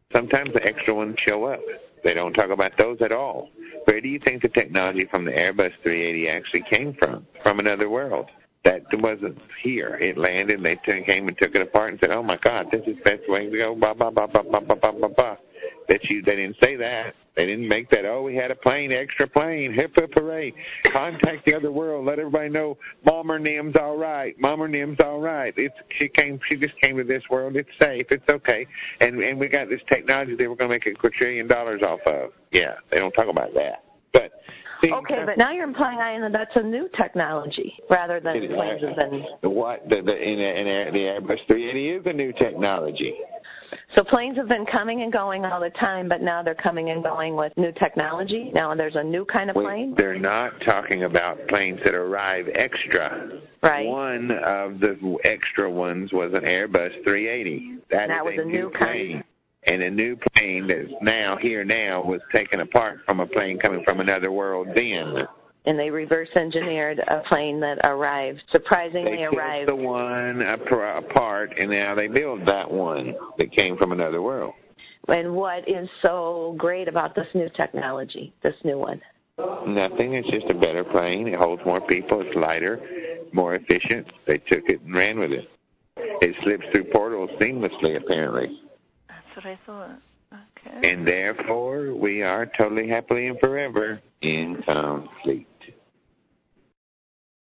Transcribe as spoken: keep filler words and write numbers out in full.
Sometimes the extra ones show up. They don't talk about those at all. Where do you think the technology from the Airbus three eighty actually came from? From another world. That wasn't here. It landed, and they t- came and took it apart and said, oh, my God, this is the best way to go, blah, blah, blah, blah, blah, blah, blah, blah, blah. That you, they didn't say that. They didn't make that, oh, we had a plane, extra plane, hip, hip, hooray. Contact the other world. Let everybody know Mama Nim's all right. Mama Nim's all right. It's, she came. She just came to this world. It's safe. It's okay. And and we got this technology that we're going to make a quadrillion dollars off of. Yeah, they don't talk about that. But see, okay, but now you're implying, Ian, that that's a new technology rather than it, planes have been. What the, the in, in the Airbus three eighty is a new technology. So planes have been coming and going all the time, but now they're coming and going with new technology. Now there's a new kind of Wait, plane. They're not talking about planes that arrive extra. Right. One of the extra ones was an Airbus three eighty. That, that is was a, a new new plane. kind. And a new plane that's now here now was taken apart from a plane coming from another world then. And they reverse engineered a plane that arrived, surprisingly they arrived. They took the one apart, and now they build that one that came from another world. And what is so great about this new technology, this new one? Nothing. It's just a better plane. It holds more people. It's lighter, more efficient. They took it and ran with it. It slips through portals seamlessly, apparently. That's what I thought. Okay. And therefore, we are totally happily and forever in complete.